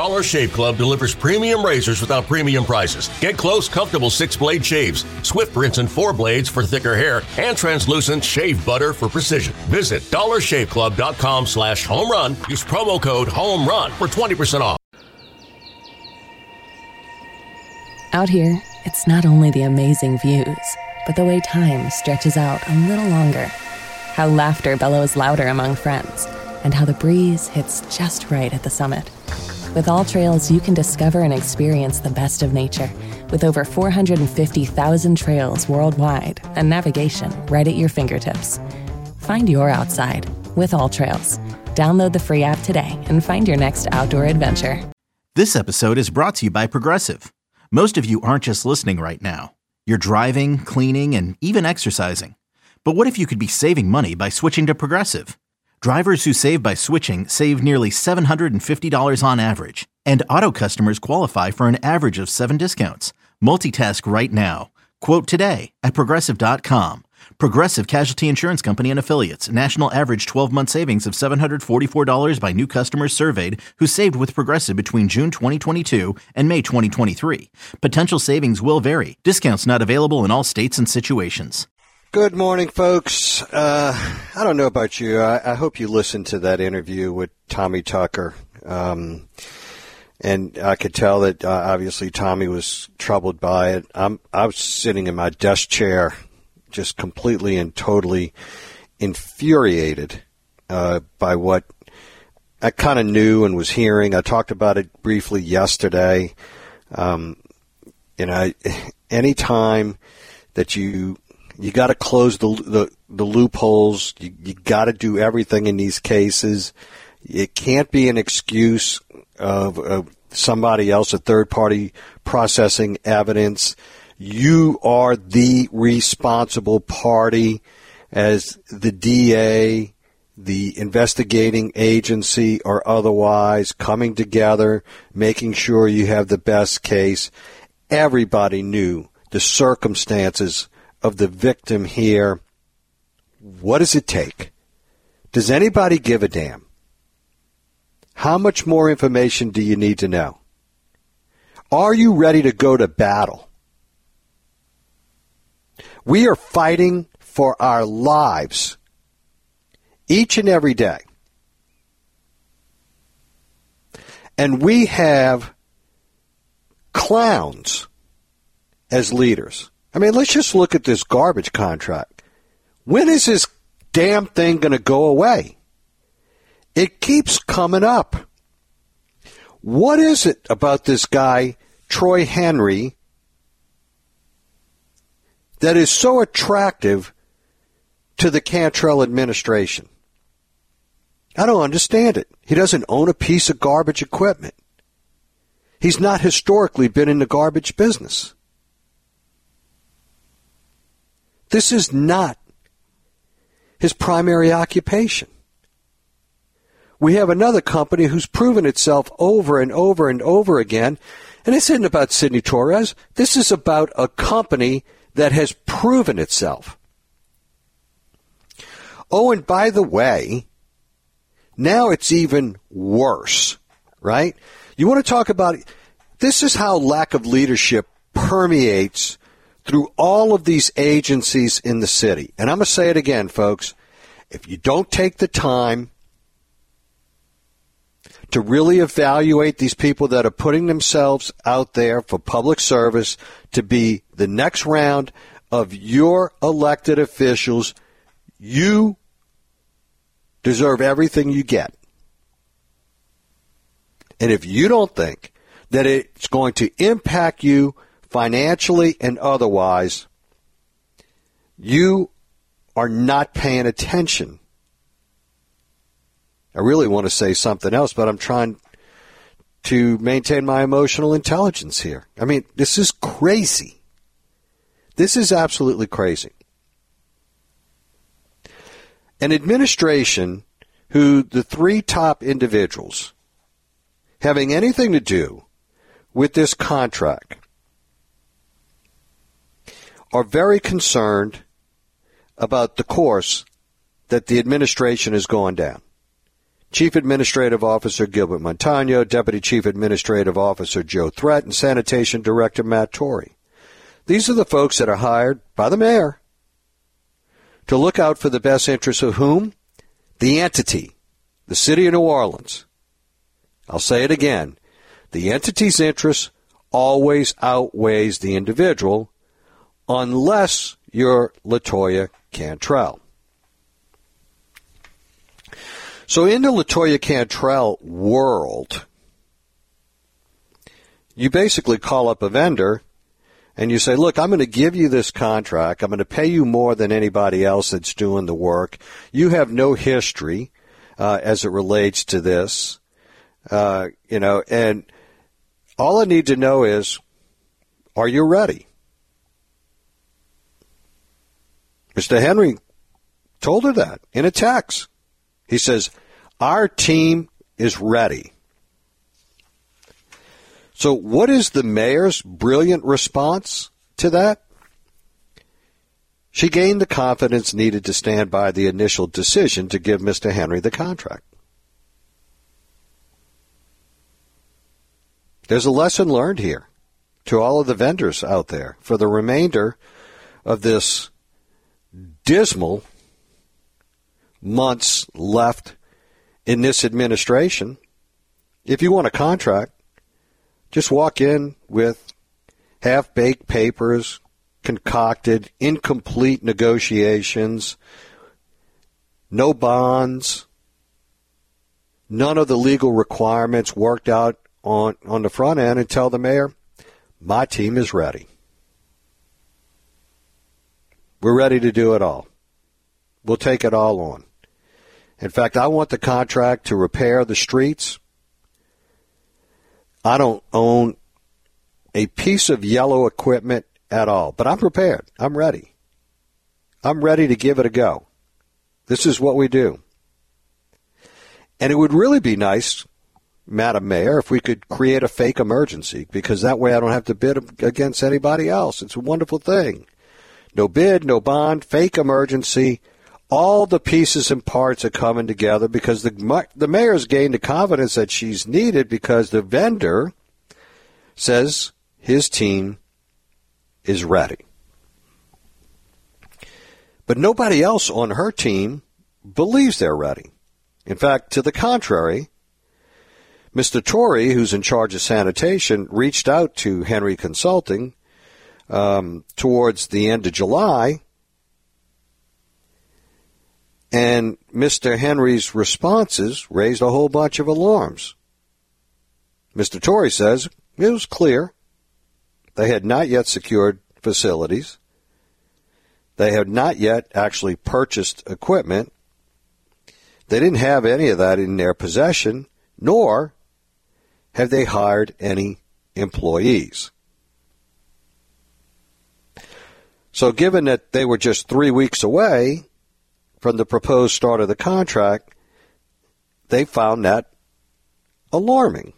Dollar Shave Club delivers premium razors without premium prices. Get close, comfortable 6-blade shaves, swift rinse and 4 blades for thicker hair, and translucent shave butter for precision. Visit dollarshaveclub.com/home-run. Use promo code HOME-RUN for 20% off. Out here, it's not only the amazing views, but the way time stretches out a little longer. How laughter bellows louder among friends, and how the breeze hits just right at the summit. With All Trails, you can discover and experience the best of nature, with over 450,000 trails worldwide and navigation right at your fingertips. Find your outside with All Trails. Download the free app today and find your next outdoor adventure. This episode is brought to you by Progressive. Most of you aren't just listening right now. You're driving, cleaning, and even exercising. But what if you could be saving money by switching to Progressive? Drivers who save by switching save nearly $750 on average. And auto customers qualify for an average of 7 discounts. Multitask right now. Quote today at Progressive.com. Progressive Casualty Insurance Company and Affiliates. National average 12-month savings of $744 by new customers surveyed who saved with Progressive between June 2022 and May 2023. Potential savings will vary. Discounts not available in all states and situations. Good morning, folks. I don't know about you. I hope you listened to that interview with Tommy Tucker. And I could tell that obviously Tommy was troubled by it. I was sitting in my desk chair just completely and totally infuriated by what I kind of knew and was hearing. I talked about it briefly yesterday. Anytime that you got to close the loopholes, you got to do everything in these cases. It can't be an excuse of somebody else, a third party processing evidence. You are the responsible party as the DA, the investigating agency, or otherwise coming together, making sure you have the best case. Everybody knew the circumstances of the victim here. What does it take? Does anybody give a damn? How much more information do you need to know? Are you ready to go to battle? We are fighting for our lives each and every day. And we have clowns as leaders. I mean, let's just look at this garbage contract. When is this damn thing going to go away? It keeps coming up. What is it about this guy, Troy Henry, that is so attractive to the Cantrell administration? I don't understand it. He doesn't own a piece of garbage equipment. He's not historically been in the garbage business. This is not his primary occupation. We have another company who's proven itself over and over and over again, and this isn't about Sidney Torres. This is about a company that has proven itself. Oh, and by the way, now it's even worse, right? You want to talk about, this is how lack of leadership permeates through all of these agencies in the city. And I'm going to say it again, folks. If you don't take the time to really evaluate these people that are putting themselves out there for public service to be the next round of your elected officials, you deserve everything you get. And if you don't think that it's going to impact you financially and otherwise, you are not paying attention. I really want to say something else, but I'm trying to maintain my emotional intelligence here. I mean, this is crazy. This is absolutely crazy. An administration who the 3 top individuals having anything to do with this contract are very concerned about the course that the administration is going down. Chief Administrative Officer Gilbert Montano, Deputy Chief Administrative Officer Joe Threat, and Sanitation Director Matt Torrey. These are the folks that are hired by the mayor to look out for the best interests of whom? The entity, the city of New Orleans. I'll say it again. The entity's interest always outweighs the individual unless you're LaToya Cantrell. So in the LaToya Cantrell world, you basically call up a vendor and you say, look, I'm going to give you this contract. I'm going to pay you more than anybody else that's doing the work. You have no history as it relates to this, and all I need to know is, are you ready? Mr. Henry told her that in a text. He says, our team is ready. So what is the mayor's brilliant response to that? She gained the confidence needed to stand by the initial decision to give Mr. Henry the contract. There's a lesson learned here to all of the vendors out there for the remainder of this dismal months left in this administration. If you want a contract, just walk in with half-baked papers, concocted, incomplete negotiations, no bonds, none of the legal requirements worked out on the front end, and tell the mayor, my team is ready. We're ready to do it all. We'll take it all on. In fact, I want the contract to repair the streets. I don't own a piece of yellow equipment at all, but I'm prepared. I'm ready. I'm ready to give it a go. This is what we do. And it would really be nice, Madam Mayor, if we could create a fake emergency, because that way I don't have to bid against anybody else. It's a wonderful thing. No bid, no bond, fake emergency. All the pieces and parts are coming together because the mayor's gained the confidence that she's needed because the vendor says his team is ready. But nobody else on her team believes they're ready. In fact, to the contrary, Mr. Torrey, who's in charge of sanitation, reached out to Henry Consulting towards the end of July. And Mr. Henry's responses raised a whole bunch of alarms. Mr. Torrey says it was clear they had not yet secured facilities. They had not yet actually purchased equipment. They didn't have any of that in their possession, nor have they hired any employees. So given that they were just 3 weeks away from the proposed start of the contract, they found that alarming.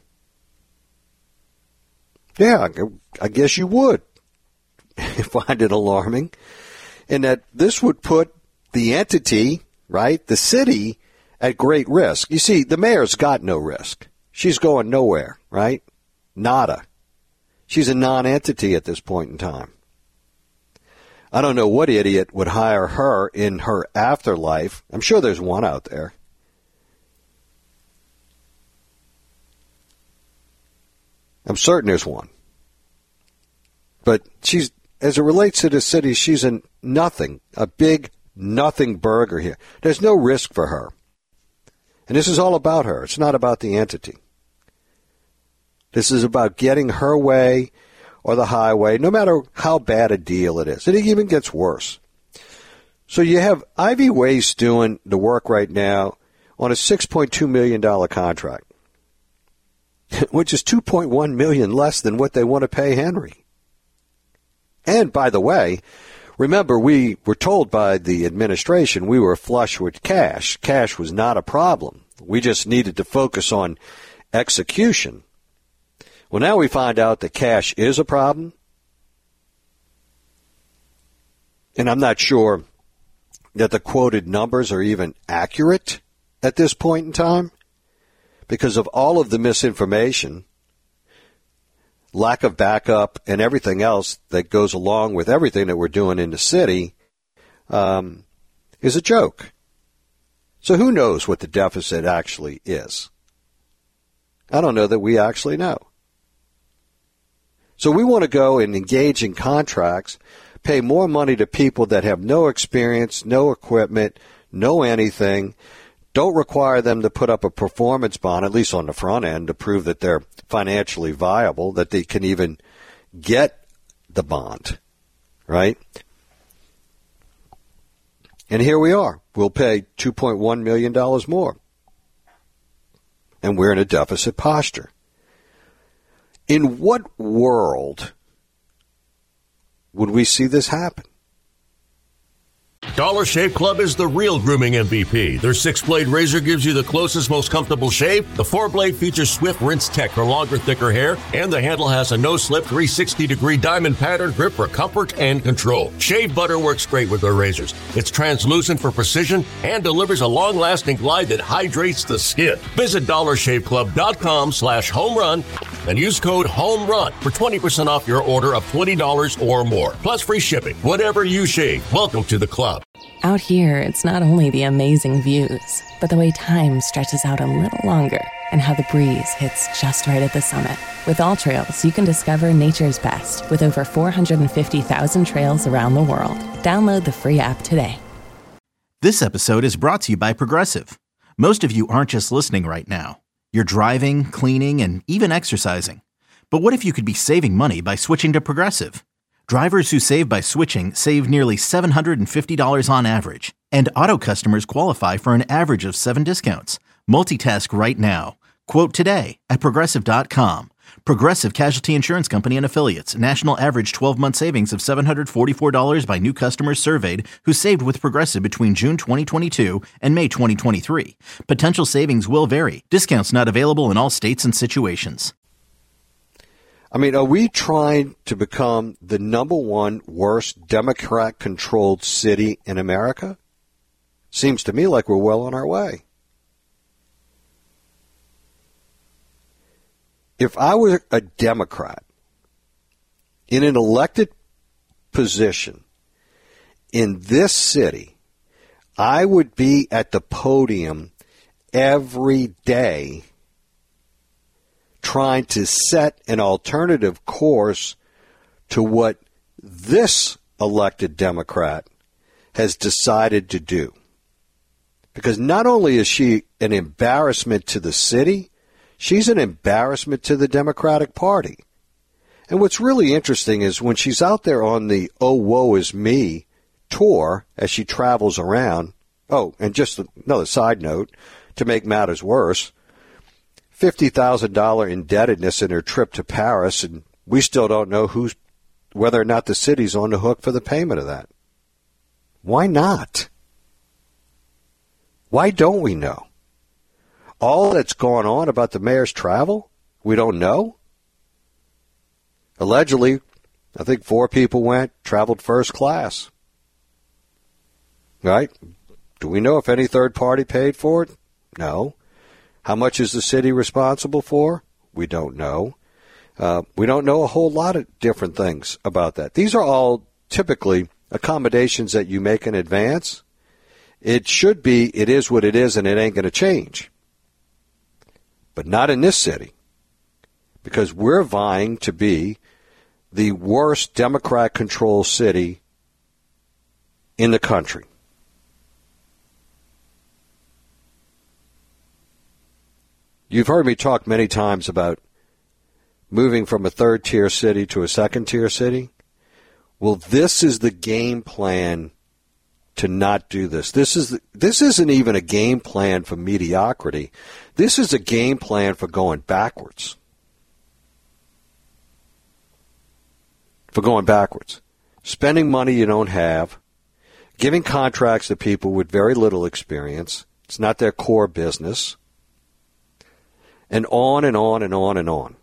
Yeah, I guess you would find it alarming, and that this would put the entity, right, the city, at great risk. You see, the mayor's got no risk. She's going nowhere, right? Nada. She's a non-entity at this point in time. I don't know what idiot would hire her in her afterlife. I'm sure there's one out there. I'm certain there's one. But she's, as it relates to the city, she's a nothing, a big nothing burger here. There's no risk for her. And this is all about her. It's not about the entity. This is about getting her way or the highway, no matter how bad a deal it is. And it even gets worse. So you have Ivy Waste doing the work right now on a $6.2 million contract, which is $2.1 million less than what they want to pay Henry. And by the way, remember, we were told by the administration we were flush with cash. Cash was not a problem. We just needed to focus on execution. Well, now we find out that cash is a problem. And I'm not sure that the quoted numbers are even accurate at this point in time. because of all of the misinformation, lack of backup, and everything else that goes along with everything that we're doing in the city, is a joke. So who knows what the deficit actually is? I don't know that we actually know. So we want to go and engage in contracts, pay more money to people that have no experience, no equipment, no anything, don't require them to put up a performance bond, at least on the front end, to prove that they're financially viable, that they can even get the bond, right? And here we are. We'll pay $2.1 million more. And we're in a deficit posture. In what world would we see this happen? Dollar Shave Club is the real grooming MVP. Their 6-blade razor gives you the closest, most comfortable shave. The 4-blade features Swift Rinse Tech for longer, thicker hair. And the handle has a no-slip 360-degree diamond pattern grip for comfort and control. Shave butter works great with their razors. It's translucent for precision and delivers a long-lasting glide that hydrates the skin. Visit DollarShaveClub.com/homerun and use code HOMERUN for 20% off your order of $20 or more. Plus free shipping. Whatever you shave, welcome to the club. Out here, it's not only the amazing views, but the way time stretches out a little longer and how the breeze hits just right at the summit. With AllTrails, you can discover nature's best with over 450,000 trails around the world. Download the free app today. This episode is brought to you by Progressive. Most of you aren't just listening right now. You're driving, cleaning, and even exercising. But what if you could be saving money by switching to Progressive? Drivers who save by switching save nearly $750 on average, and auto customers qualify for an average of 7 discounts. Multitask right now. Quote today at Progressive.com. Progressive Casualty Insurance Company and Affiliates. National average 12-month savings of $744 by new customers surveyed who saved with Progressive between June 2022 and May 2023. Potential savings will vary. Discounts not available in all states and situations. I mean, are we trying to become the number one worst Democrat-controlled city in America? Seems to me like we're well on our way. If I were a Democrat in an elected position in this city, I would be at the podium every day trying to set an alternative course to what this elected Democrat has decided to do. Because not only is she an embarrassment to the city, she's an embarrassment to the Democratic Party. And what's really interesting is when she's out there on the Oh, Woe Is Me tour as she travels around. Oh, and just another side note, to make matters worse, $50,000 indebtedness in her trip to Paris, and we still don't know whether or not the city's on the hook for the payment of that. Why not? Why don't we know? All that's going on about the mayor's travel, we don't know? Allegedly, I think 4 people traveled first class. Right? Do we know if any third party paid for it? No. How much is the city responsible for? We don't know. We don't know a whole lot of different things about that. These are all typically accommodations that you make in advance. It should be, it is what it is, and it ain't going to change. But not in this city, because we're vying to be the worst Democrat-controlled city in the country. You've heard me talk many times about moving from a third-tier city to a second-tier city. Well, this is the game plan to not do this. This isn't even a game plan for mediocrity. This is a game plan for going backwards. Spending money you don't have, giving contracts to people with very little experience. It's not their core business. And on and on and on and on.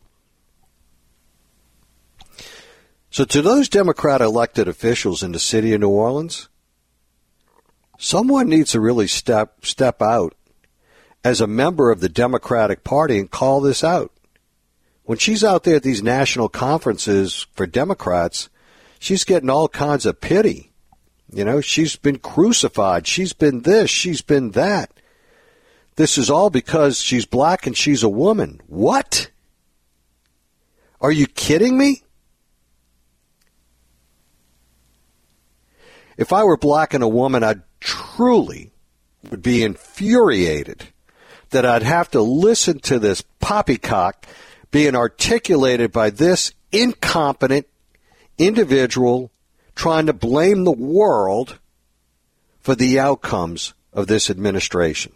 So to those Democrat elected officials in the city of New Orleans, someone needs to really step out as a member of the Democratic Party and call this out. When she's out there at these national conferences for Democrats, she's getting all kinds of pity. You know, she's been crucified. She's been this. She's been that. This is all because she's black and she's a woman. What? Are you kidding me? If I were black and a woman, I truly would be infuriated that I'd have to listen to this poppycock being articulated by this incompetent individual trying to blame the world for the outcomes of this administration.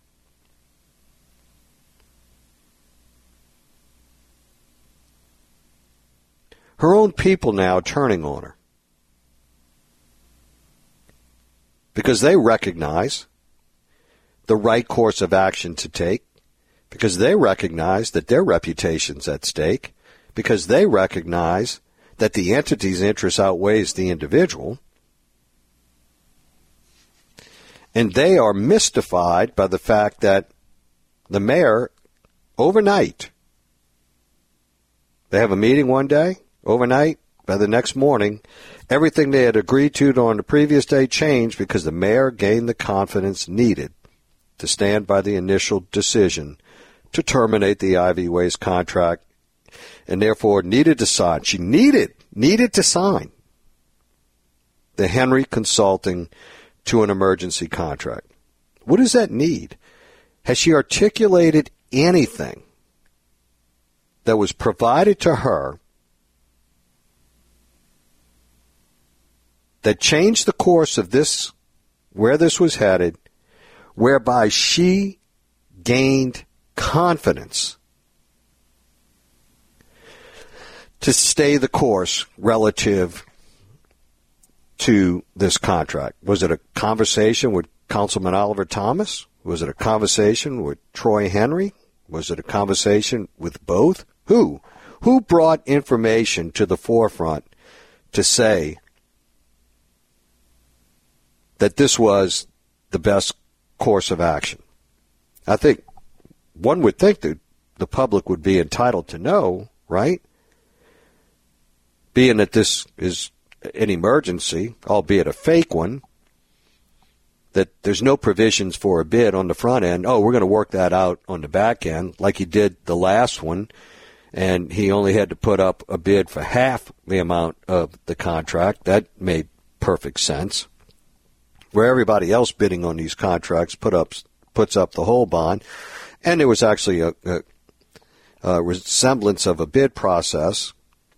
Her own people now turning on her because they recognize the right course of action to take, because they recognize that their reputation's at stake, because they recognize that the entity's interest outweighs the individual, and they are mystified by the fact that the mayor, overnight, they have a meeting one day, overnight, by the next morning, everything they had agreed to on the previous day changed because the mayor gained the confidence needed to stand by the initial decision to terminate the Ivy Waste contract, and therefore needed to sign. She needed to sign the Henry Consulting to an emergency contract. What does that need? Has she articulated anything that was provided to her that changed the course of this, where this was headed, whereby she gained confidence to stay the course relative to this contract? Was it a conversation with Councilman Oliver Thomas? Was it a conversation with Troy Henry? Was it a conversation with both? Who brought information to the forefront to say that this was the best course of action? I think one would think that the public would be entitled to know, right? Being that this is an emergency, albeit a fake one, that there's no provisions for a bid on the front end. Oh, we're going to work that out on the back end like he did the last one, and he only had to put up a bid for half the amount of the contract. That made perfect sense. Where everybody else bidding on these contracts puts up the whole bond, and there was actually a resemblance of a bid process.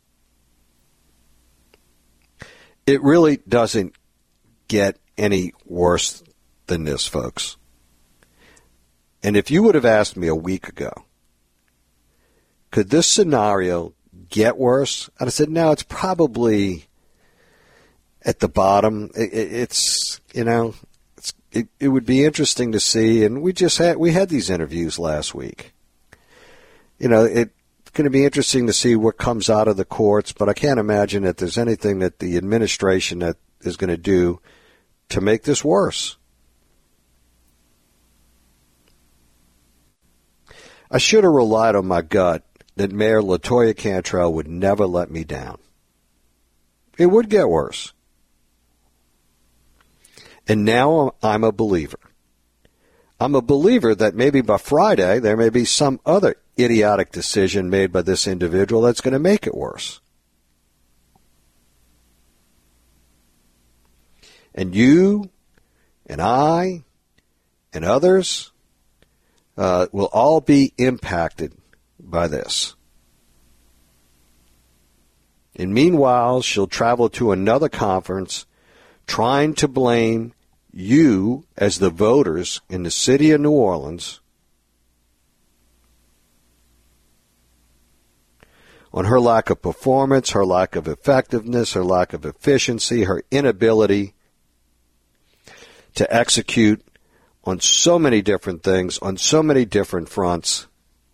It really doesn't get any worse than this, folks. And if you would have asked me a week ago, could this scenario get worse? I'd have said, no, it's probably at the bottom. It's it would be interesting to see, and we had these interviews last week. It's going to be interesting to see what comes out of the courts, but I can't imagine that there's anything that the administration that is going to do to make this worse. I should have relied on my gut that Mayor LaToya Cantrell would never let me down. It would get worse. And now I'm a believer. I'm a believer that maybe by Friday there may be some other idiotic decision made by this individual that's going to make it worse. And you and I and others will all be impacted by this. And meanwhile, she'll travel to another conference trying to blame you as the voters in the city of New Orleans on her lack of performance, her lack of effectiveness, her lack of efficiency, her inability to execute on so many different things, on so many different fronts.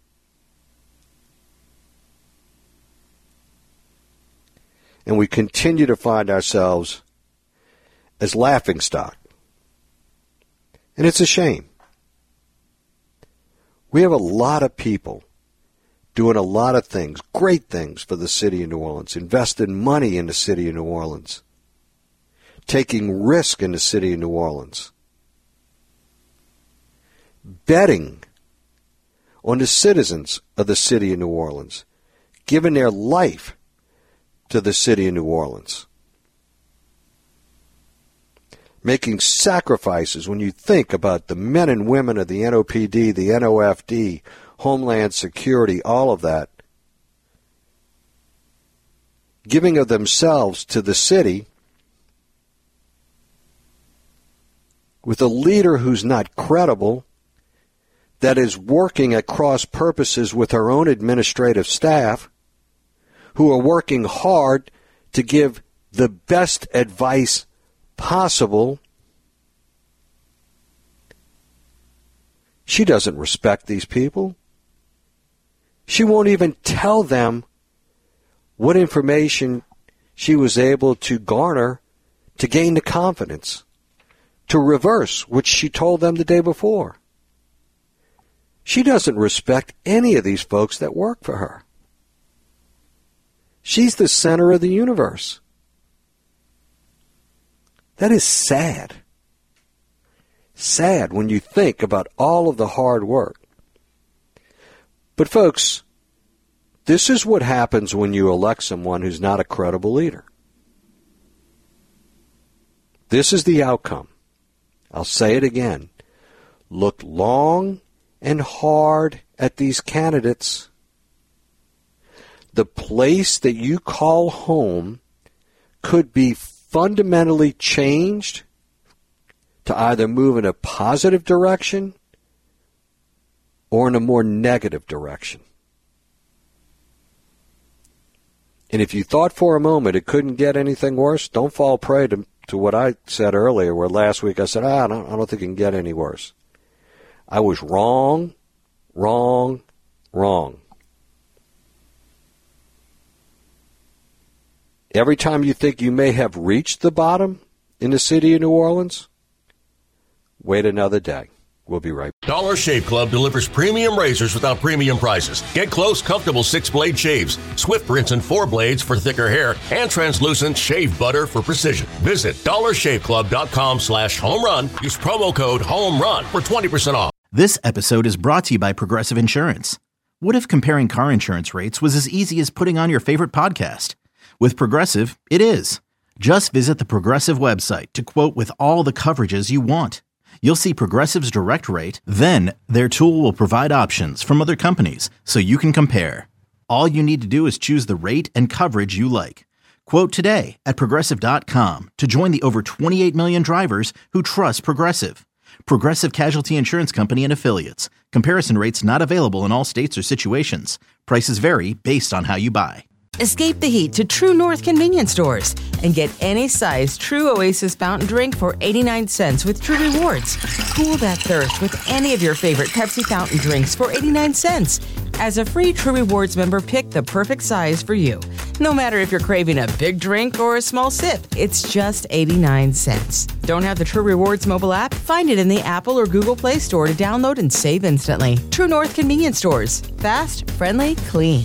And we continue to find ourselves as laughingstock. And it's a shame. We have a lot of people doing a lot of things, great things for the city of New Orleans, investing money in the city of New Orleans, taking risk in the city of New Orleans, betting on the citizens of the city of New Orleans, giving their life to the city of New Orleans, making sacrifices when you think about the men and women of the NOPD, the NOFD, Homeland Security, all of that, giving of themselves to the city with a leader who's not credible, that is working at cross purposes with her own administrative staff, who are working hard to give the best advice possible. She doesn't respect these people. She won't even tell them what information she was able to garner to gain the confidence to reverse what she told them the day before. She doesn't respect any of these folks that work for her. She's the center of the universe. That is sad. Sad when you think about all of the hard work. But folks, this is what happens when you elect someone who's not a credible leader. This is the outcome. I'll say it again. Look long and hard at these candidates. The place that you call home could be fundamentally changed to either move in a positive direction or in a more negative direction. And if you thought for a moment it couldn't get anything worse, don't fall prey to what I said earlier, where last week I said, I don't think it can get any worse. I was wrong. Every time you think you may have reached the bottom in the city of New Orleans, wait another day. We'll be right back. Dollar Shave Club delivers premium razors without premium prices. Get close, comfortable 6-blade shaves, Swift rinse and 4 blades for thicker hair, and translucent shave butter for precision. Visit dollarshaveclub.com/homerun. Use promo code HOMERUN for 20% off. This episode is brought to you by Progressive Insurance. What if comparing car insurance rates was as easy as putting on your favorite podcast? With Progressive, it is. Just visit the Progressive website to quote with all the coverages you want. You'll see Progressive's direct rate, then their tool will provide options from other companies so you can compare. All you need to do is choose the rate and coverage you like. Quote today at Progressive.com to join the over 28 million drivers who trust Progressive. Progressive Casualty Insurance Company and Affiliates. Comparison rates not available in all states or situations. Prices vary based on how you buy. Escape the heat to True North convenience stores and get any size True Oasis fountain drink for 89 cents with True Rewards. Cool that thirst with any of your favorite Pepsi fountain drinks for 89 cents. As a free True Rewards member, pick the perfect size for you. No matter if you're craving a big drink or a small sip, it's just 89 cents. Don't have the True Rewards mobile app? Find it in the Apple or Google Play Store to download and save instantly. True North convenience stores. Fast, friendly, clean.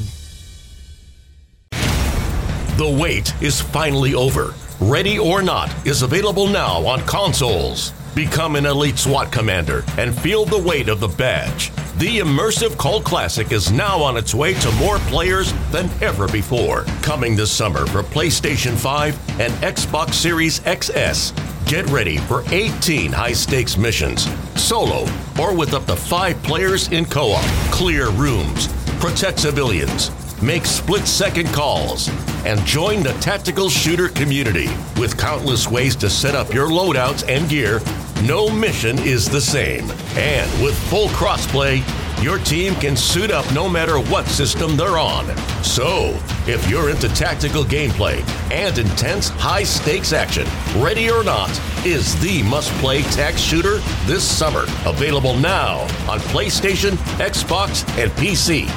The wait is finally over. Ready or Not is available now on consoles. Become an elite SWAT commander and feel the weight of the badge. The immersive cult classic is now on its way to more players than ever before. Coming this summer for PlayStation 5 and Xbox Series XS. Get ready for 18 high-stakes missions, solo or with up to 5 players in co-op. Clear rooms, protect civilians, make split-second calls, and join the tactical shooter community. With countless ways to set up your loadouts and gear, no mission is the same. And with full crossplay, your team can suit up no matter what system they're on. So, if you're into tactical gameplay and intense high-stakes action, Ready or Not is the must-play tac shooter this summer. Available now on PlayStation, Xbox, and PC.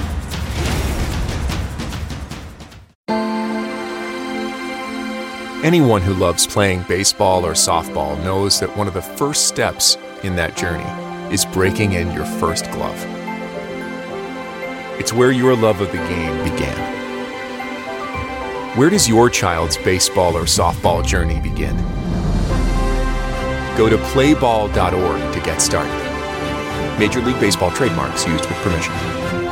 Anyone who loves playing baseball or softball knows that one of the first steps in that journey is breaking in your first glove. It's where your love of the game began. Where does your child's baseball or softball journey begin? Go to playball.org to get started. Major League Baseball trademarks used with permission.